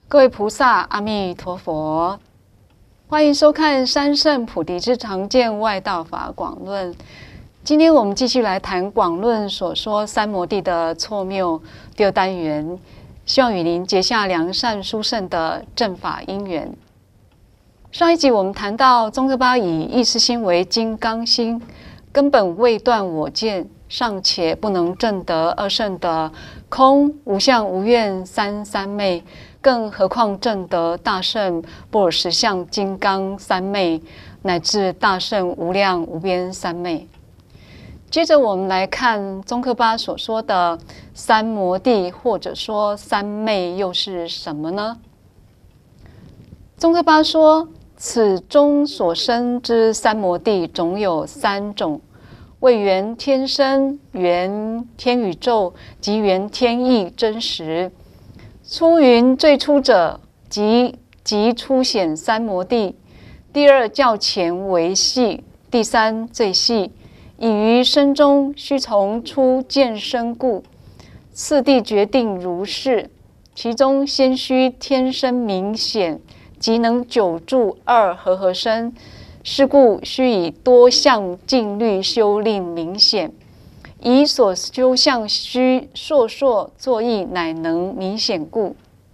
各位菩萨，阿弥陀佛！欢迎收看《三圣菩提之常见外道法广论》。今天我们继续来谈广论所说三摩地的错谬第二单元，希望与您结下良善殊胜的正法因缘。上一集我们谈到宗喀巴以意识心为金刚心，根本未断我见，尚且不能证得二圣的空无相无愿三昧，更何况证得大圣般若实相金刚三昧，乃至大圣无量无边三昧。接着我们来看宗喀巴所说的三摩地，或者说三昧又是什么呢？宗喀巴说，此中所生之三摩地总有三种，为缘天身、缘天宇宙及缘天意真实。出云最初者，即初显三摩地；第二较前为细；第三最细，已于身中须从初见身故。次第决定如是，其中先须天身明显，即能久住二和身，是故须以多相静虑修令明显，以所修相须烁烁作意，乃能明显故。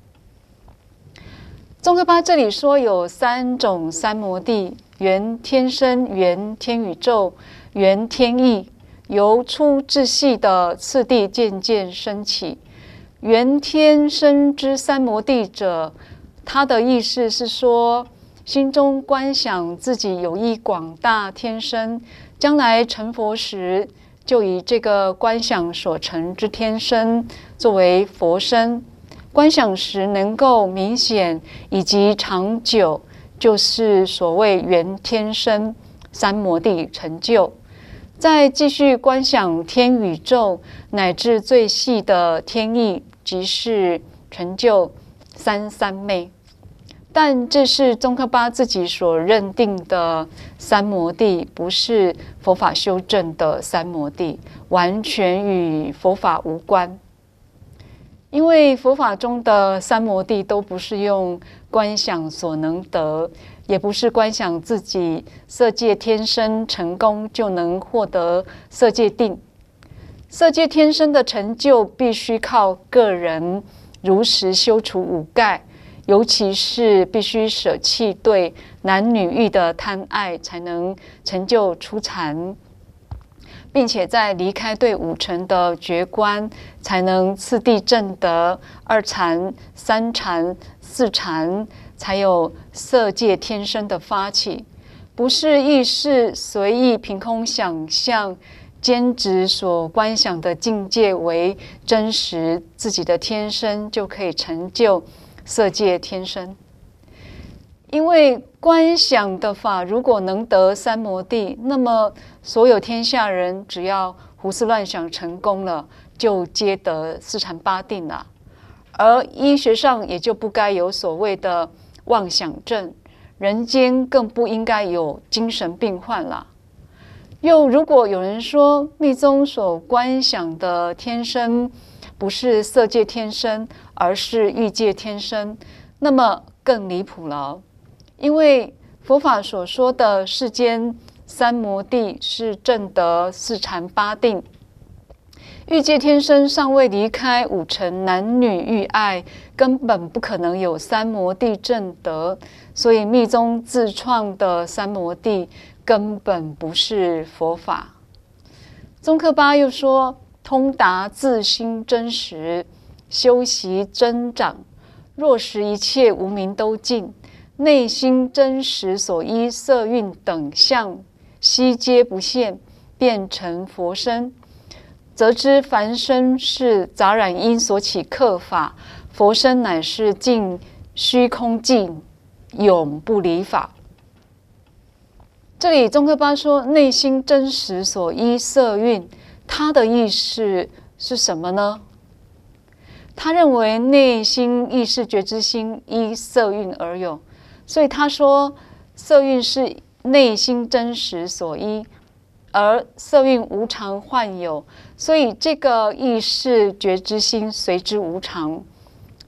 宗喀巴这里说有三种三摩地：缘天身、缘天宇宙、缘天意，由粗至细的次第渐渐升起。缘天身之三摩地者，他的意思是说，心中观想自己有一广大天身，将来成佛时，就以这个观想所成之天身作为佛身，观想时能够明显以及长久，就是所谓缘天身三摩地成就。再继续观想天宇宙乃至最细的天意，即是成就三昧。但这是宗喀巴自己所认定的三摩地，不是佛法修正的三摩地，完全与佛法无关。因为佛法中的三摩地都不是用观想所能得，也不是观想自己色界天身成功就能获得色界定。色界天身的成就必须靠个人如实修除五盖，尤其是必须舍弃对男女欲的贪爱，才能成就初禅，并且在离开对五尘的觉观，才能次第证得二禅、三禅、四禅，才有色界天身的发起。不是意识随意凭空想象，坚持所观想的境界为真实，自己的天身就可以成就色界天身。因为观想的法如果能得三摩地，那么所有天下人只要胡思乱想成功了，就皆得四禅八定了。而医学上也就不该有所谓的妄想症，人间更不应该有精神病患了。又如果有人说密宗所观想的天身不是色界天身，而是欲界天身，那么更离谱了。因为佛法所说的世间三摩地是证得四禅八定，欲界天身尚未离开五尘男女欲爱，根本不可能有三摩地证得，所以密宗自创的三摩地根本不是佛法。宗喀巴又说，通达自心真实，修习增长，若使一切无明都尽，内心真实所依色蕴等相悉皆不现，变成佛身，则知凡身是杂染因所起客法，佛身乃是尽虚空尽，永不离法。这里宗喀巴说内心真实所依色蕴，他的意思是什么呢？他认为内心意识觉知心依色蕴而有，所以他说色蕴是内心真实所依，而色蕴无常幻有，所以这个意识觉知心随之无常。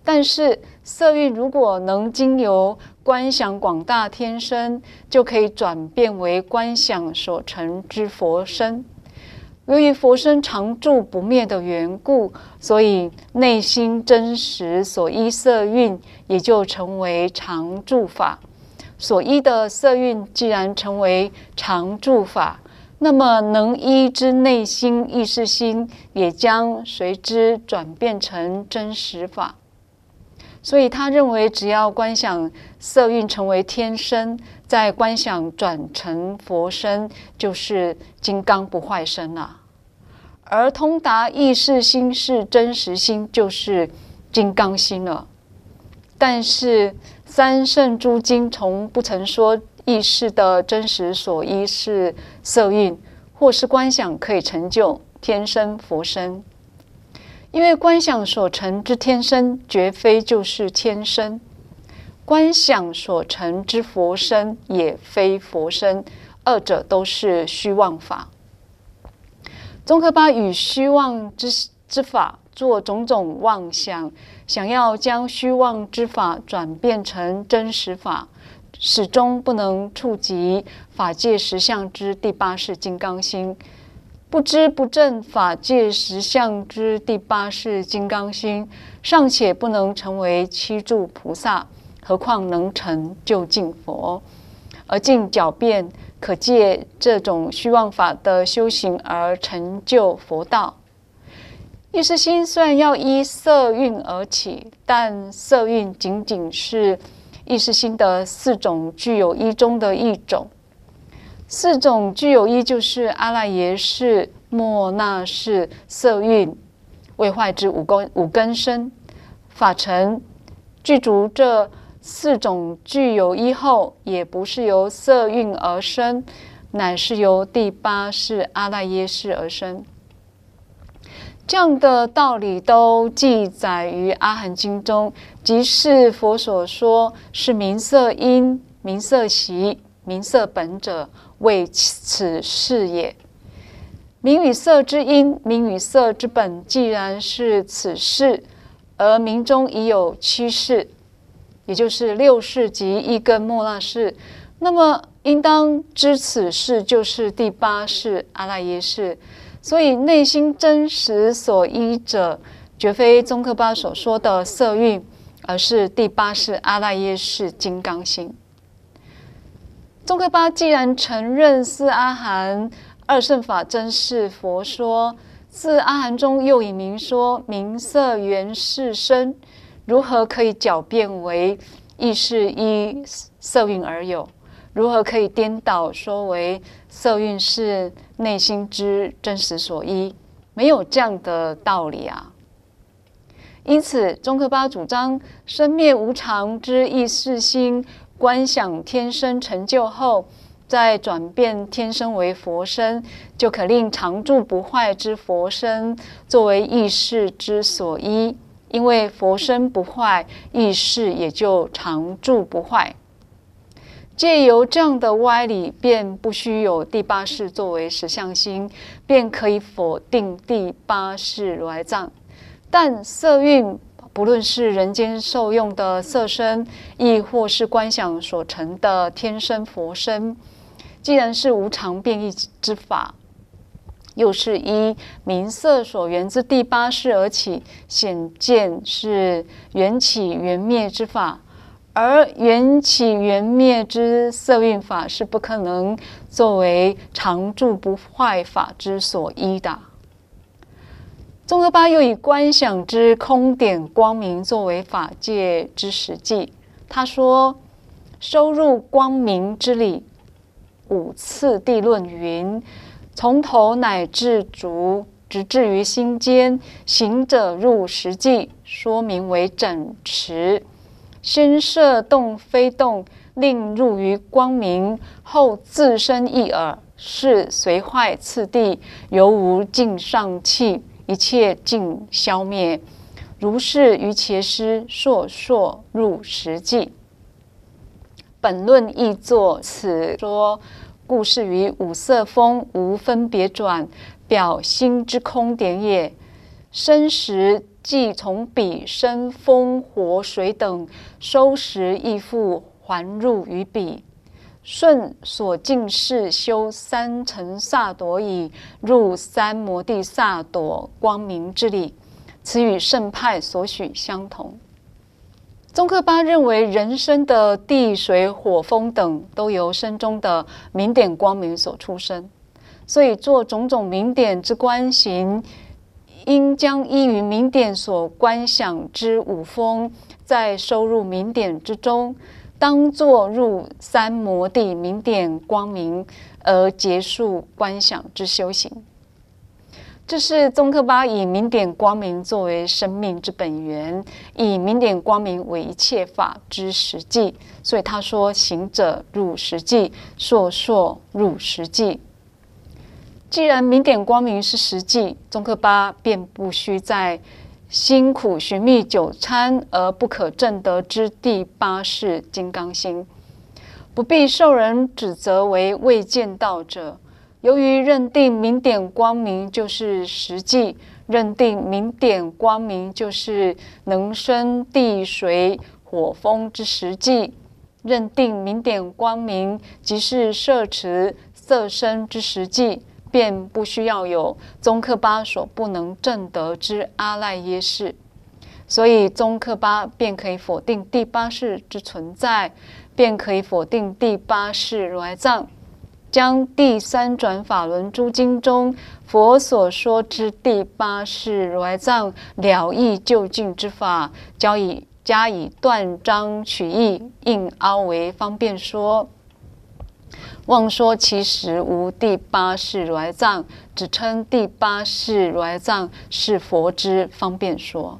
但是色蕴如果能经由观想广大天身，就可以转变为观想所成之佛身。由于佛身常住不灭的缘故，所以内心真实所依色蕴也就成为常住法。所依的色蕴既然成为常住法，那么能依之内心意识心也将随之转变成真实法。所以他认为，只要观想色蕴成为天身，再观想转成佛身，就是金刚不坏身了。而通达意识心是真实心，就是金刚心了。但是三圣诸经从不曾说意识的真实所依是色蕴，或是观想可以成就天身佛身。因为观想所成之天身绝非就是天身，观想所成之佛身也非佛身，二者都是虚妄法。宗喀巴与虚妄之法做种种妄想，想要将虚妄之法转变成真实法，始终不能触及法界实相之第八识金刚心。不知不证法界实相之第八识金刚心，尚且不能成为七住菩萨，何况能成就近佛？而竟狡辩可借这种虚妄法的修行而成就佛道。意识心虽然要依色蕴而起，但色蕴仅仅是意识心的四种具有依中的一种。四种具有依就是阿赖耶识、末那识、色蕴、未坏之五根身。法尘具足这四种具有依后，也不是由色蕴而生，乃是由第八识阿赖耶识而生。这样的道理都记载于阿含经中，即是佛所说是名色因、名色习、名色本者，为此事也。名与色之因、名与色之本，既然是此事，而名中已有七识，也就是六识及一根末那识，那么应当知此事就是第八识阿赖耶识。所以内心真实所依者，绝非宗喀巴所说的色蕴，而是第八识阿赖耶识金刚心。宗喀巴既然承认四阿含二乘法真是佛说，四阿含中又以明说名色缘是身，如何可以狡辩为意识依色蕴而有？如何可以颠倒说为色蕴是内心之真实所依？没有这样的道理啊！因此，宗喀巴主张生灭无常之意识心，观想天身成就后，再转变天身为佛身，就可令常住不坏之佛身作为意识之所依。因为佛身不坏，意识也就常住不坏。借由这样的歪理，便不须有第八识作为实相心，便可以否定第八识如来藏。但色蕴，不论是人间受用的色身，亦或是观想所成的天身佛身，既然是无常变异之法，又是依名色所缘之第八识而起，显见是缘起缘灭之法。而缘起缘灭之色蕴法是不可能作为常住不坏法之所依的。宗喀巴又以观想之空点光明作为法界之实际。他说：收入光明之理，五次第论云：从头乃至足，直至于心间，行者入实际，说明为整持。先摄动非动，令入于光明，后自身一耳，是随坏次第，犹无尽上气，一切尽消灭。如是于伽师烁烁入实际。本论亦作此说，故是于五色风无分别转，表心之空点也。生时即从彼生风火水等收拾亦复还入于彼。顺所尽事修三乘萨埵已，入三摩地萨埵光明之理。此与圣派所许相同。宗喀巴认为，人生的地水火风等都由身中的明点光明所出生，所以做种种明点之观行，应将依于明点所观想之五风，再收入明点之中，当作入三摩地明点光明，而结束观想之修行。这是宗喀巴以明点光明作为生命之本源，以明点光明为一切法之实际，所以他说：行者入实际，烁烁入实际。既然明点光明是实际，宗喀巴便不需在辛苦寻觅久参而不可证得之第八世金刚心，不必受人指责为未见道者。由于认定明点光明就是实际，认定明点光明就是能生地水火风之实际，认定明点光明即是摄持色身之实际，便不需要有宗喀巴所不能证得之阿赖耶识，所以宗喀巴便可以否定第八识之存在，便可以否定第八识如来藏，将第三转法轮诸经中佛所说之第八识如来藏了义究竟之法，加以断章取义，硬凹为方便说。妄说其实无第八识如来藏，只称第八识如来藏是佛之方便说。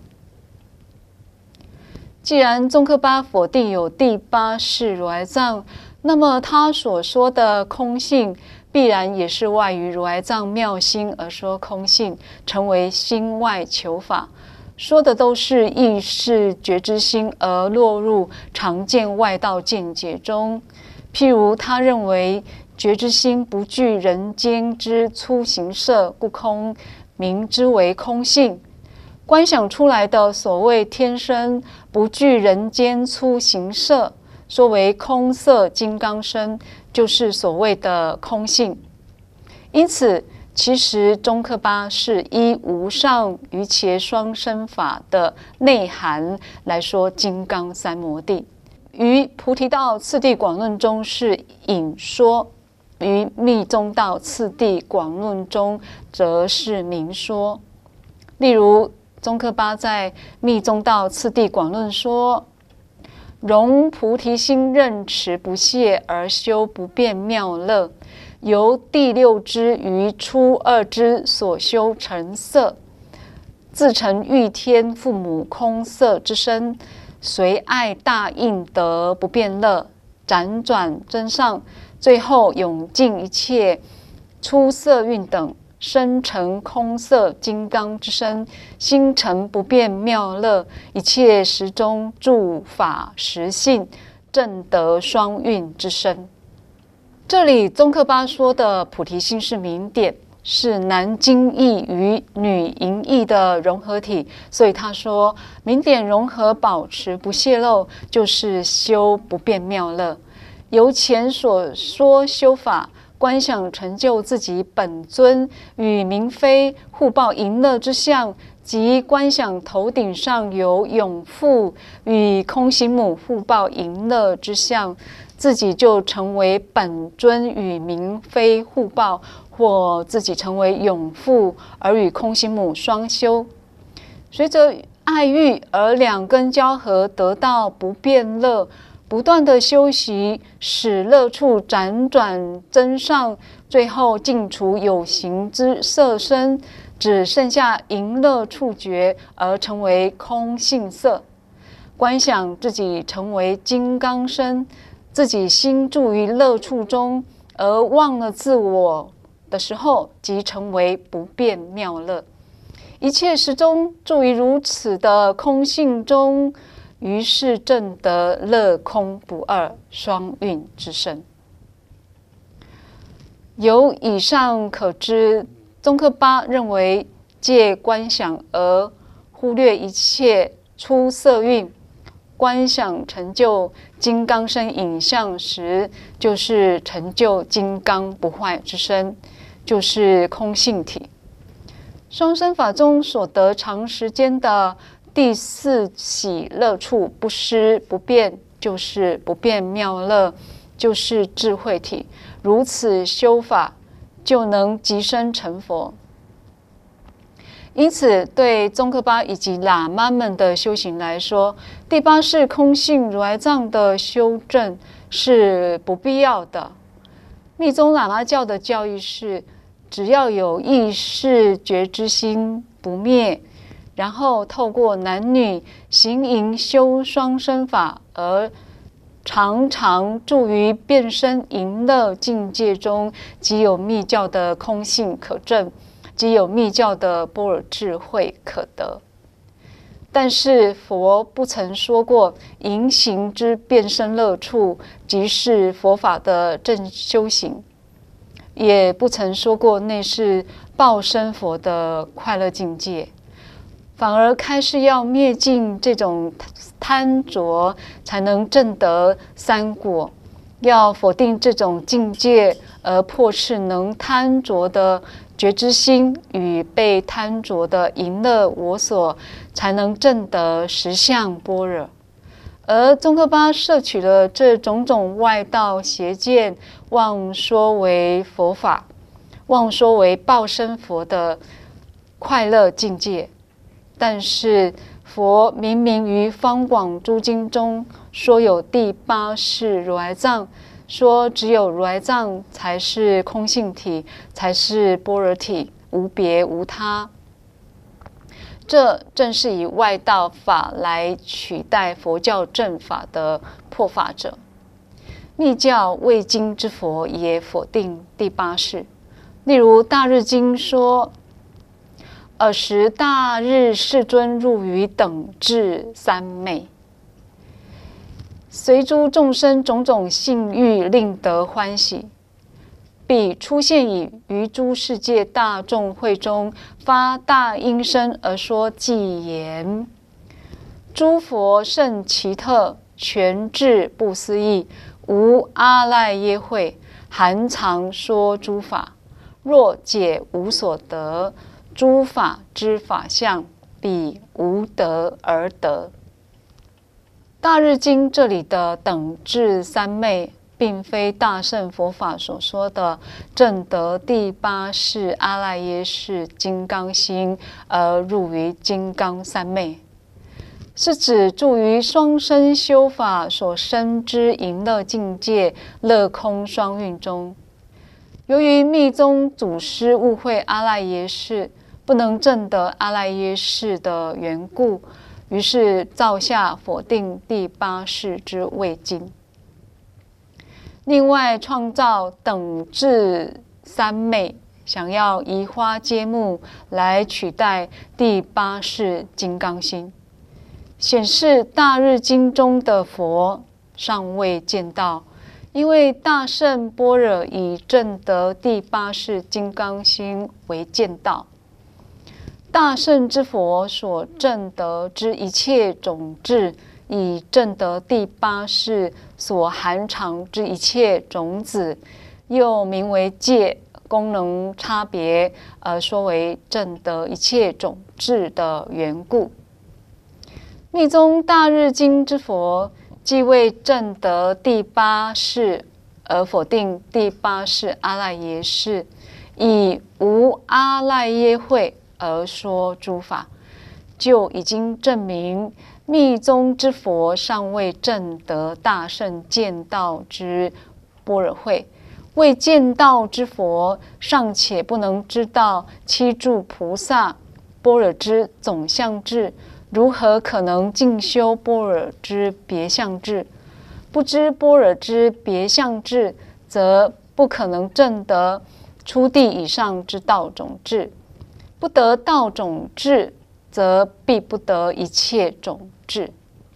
既然宗喀巴否定有第八识如来藏，那么他所说的空性必然也是外于如来藏妙心而说空性，成为心外求法，说的都是意识觉知心，而落入常见外道见解中。譬如他认为觉知心不具人间之粗形色，故空，名之为空性。观想出来的所谓天生不具人间粗形色，说为空色金刚身，就是所谓的空性。因此其实宗喀巴是依无上瑜伽双生法的内涵来说金刚三摩地，于菩提道次第广论中是隐说，于密宗道次第广论中则是明说。例如宗喀巴在密宗道次第广论说：容菩提心任持不懈而修不变妙乐，由第六支于初二支所修成色，自成欲天父母空色之身，随爱大应得不变乐，辗转增上，最后永尽一切出色蕴等，身成空色金刚之身，心成不变妙乐，一切时中住法实性，正得双运之身。这里宗喀巴说的菩提心是明点，是男精义与女淫义的融合体，所以他说明点融合保持不泄漏，就是修不变妙乐。由前所说修法观想成就自己本尊与明妃互报淫乐之相，及观想头顶上有永父与空行母互报淫乐之相，自己就成为本尊与明妃互报，或自己成为永父而与空行母双修，随着爱欲而两根交合，得到不变乐，不断的修习，使乐处辗转增上，最后尽除有形之色身，只剩下淫乐触觉，而成为空性色。观想自己成为金刚身，自己心住于乐处中，而忘了自我的时候，即成为不变妙乐。一切时中住于如此的空性中，于是证得乐空不二双运之身。由以上可知，宗喀巴认为借观想而忽略一切出色蕴，观想成就金刚身影像时，就是成就金刚不坏之身，就是空性体。双生法中所得长时间的第四喜乐处不失不变，就是不变妙乐，就是智慧体。如此修法，就能即生成佛。因此，对宗喀巴以及喇嘛们的修行来说，第八世空性如来藏的修正是不必要的。密宗喇嘛教的教义是，只要有意识觉知心不灭，然后透过男女行营修双生法，而常常住于变身淫乐境界中，即有密教的空性可证，即有密教的般若智慧可得。但是佛不曾说过淫行之变身乐处即是佛法的正修行，也不曾说过那是报身佛的快乐境界，反而开示要灭尽这种贪着，才能证得三果。要否定这种境界，而破斥能贪着的觉知心与被贪着的淫乐我所，才能证得实相般若。而宗喀巴摄取了这种种外道邪见，妄说为佛法，妄说为报身佛的快乐境界。但是佛明明于方广诸经中说有第八世如来藏，说只有如来藏才是空性体，才是般若体，无别无他。这正是以外道法来取代佛教正法的破法者。密教未经之佛也否定第八世，例如大日经说，尔时大日世尊入于等至三昧，随诸众生种种性欲，令得欢喜，必出现以于诸世界大众会中发大音声而说偈言：诸佛甚奇特，全智不思议，无阿赖耶会，含藏说诸法，若解无所得，诸法之法相，彼无得而得。大日经这里的等至三昧，并非大乘佛法所说的证得第八世阿赖耶识金刚心而入于金刚三昧，是指住于双生修法所生之淫乐境界乐空双运中。由于密宗祖师误会阿赖耶识不能证得阿赖耶识的缘故，于是造下否定第八世之未经。另外创造等至三昧，想要移花接木来取代第八世金刚心，显示大日经中的佛尚未见到，因为大圣般若以证得第八世金刚心为见道。大圣之佛所证得之一切种智，以证得第八世所含藏之一切种子，又名为戒，功能差别，而说为证得一切种智的缘故。密宗大日经之佛，既未证得第八世，而否定第八世阿赖耶识，以无阿赖耶会而说诸法，就已经证明密宗之佛尚未证得大圣见道之般若慧，未见道之佛尚且不能知道七住菩萨般若之总相智，如何可能进修般若之别相智？不知般若之别相智，则不可能证得初地以上之道种智。不得道种智，则必不得一切种智。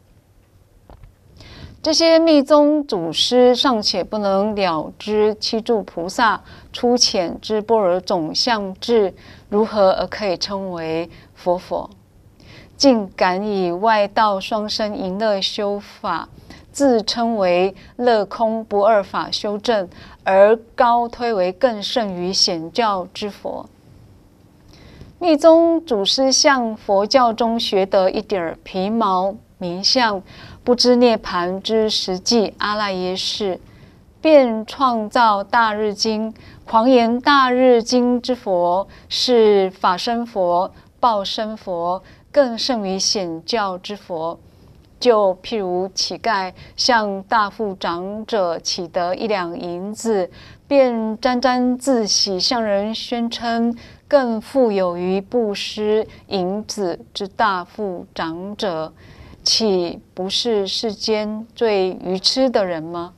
这些密宗祖师尚且不能了知七住菩萨初浅之般若总相智，如何而可以称为佛？ 竟敢以外道双生淫乐修法，自称为乐空不二法修正，而高推为更胜于显教之佛。密宗祖师向佛教中学得一点皮毛名相，不知涅盘之实际阿赖耶识，便创造大日经，狂言大日经之佛是法身佛、报身佛，更胜于显教之佛。就譬如乞丐向大富长者乞得1两银子，便沾沾自喜，向人宣称更富有于布施银子之大富长者，岂不是世间最愚痴的人吗？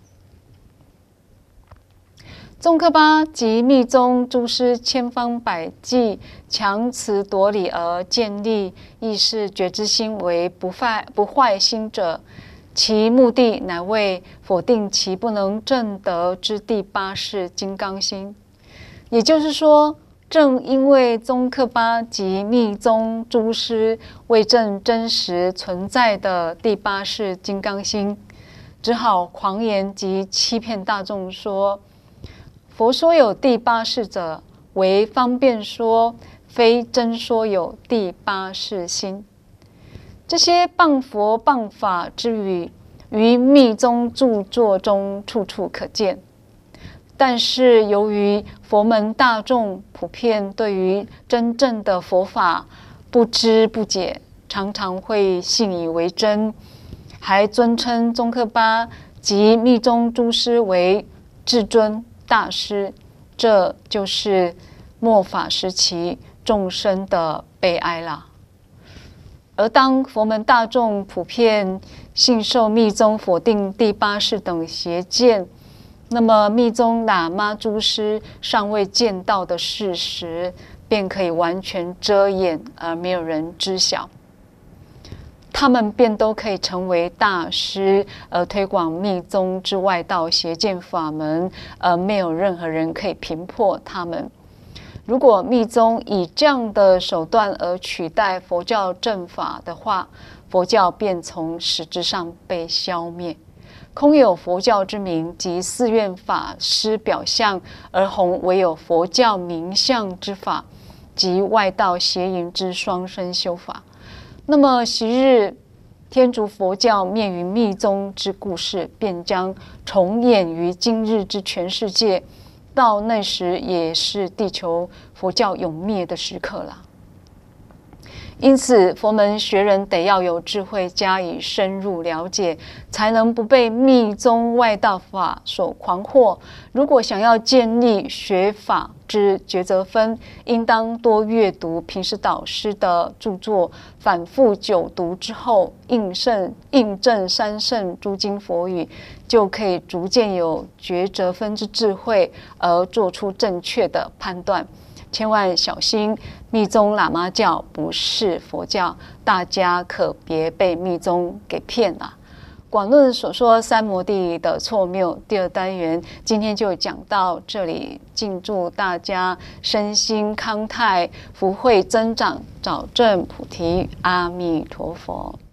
宗喀巴及密宗诸师千方百计强词夺理而建立意识觉知心为不坏心者，其目的乃为否定其不能证得之第8识金刚心。也就是说，正因为宗喀巴及密宗诸师为证真实存在的第8识金刚心，只好狂言及欺骗大众说，佛说有第8识者，为方便说，非真说有第8识心。这些谤佛谤法之语，于密宗著作中处处可见。但是由于佛门大众普遍对于真正的佛法不知不解，常常会信以为真，还尊称宗喀巴及密宗诸师为至尊大师，这就是末法时期众生的悲哀啦。而当佛门大众普遍信受密宗否定第8识等邪见，那么密宗喇嘛诸师尚未见到的事实，便可以完全遮掩，而没有人知晓。他们便都可以成为大师，而推广密宗之外道邪见法门，而没有任何人可以评破他们。如果密宗以这样的手段而取代佛教正法的话，佛教便从实质上被消灭，空有佛教之名及寺院法师表象，而弘唯有佛教名相之法及外道邪淫之双生修法。那么昔日天竺佛教灭于密宗之故事，便将重演于今日之全世界，到那时也是地球佛教永灭的时刻了。因此，佛门学人得要有智慧，加以深入了解，才能不被密宗外道法所诳惑。如果想要建立学法之抉择分，应当多阅读平时导师的著作，反复久读之后，印证三圣诸经佛语，就可以逐渐有抉择分之智慧，而做出正确的判断。千万小心，密宗喇嘛教不是佛教，大家可别被密宗给骗了。广论所说三摩地的错谬，第2单元今天就讲到这里，敬祝大家身心康泰，福慧增长，早证菩提，阿弥陀佛。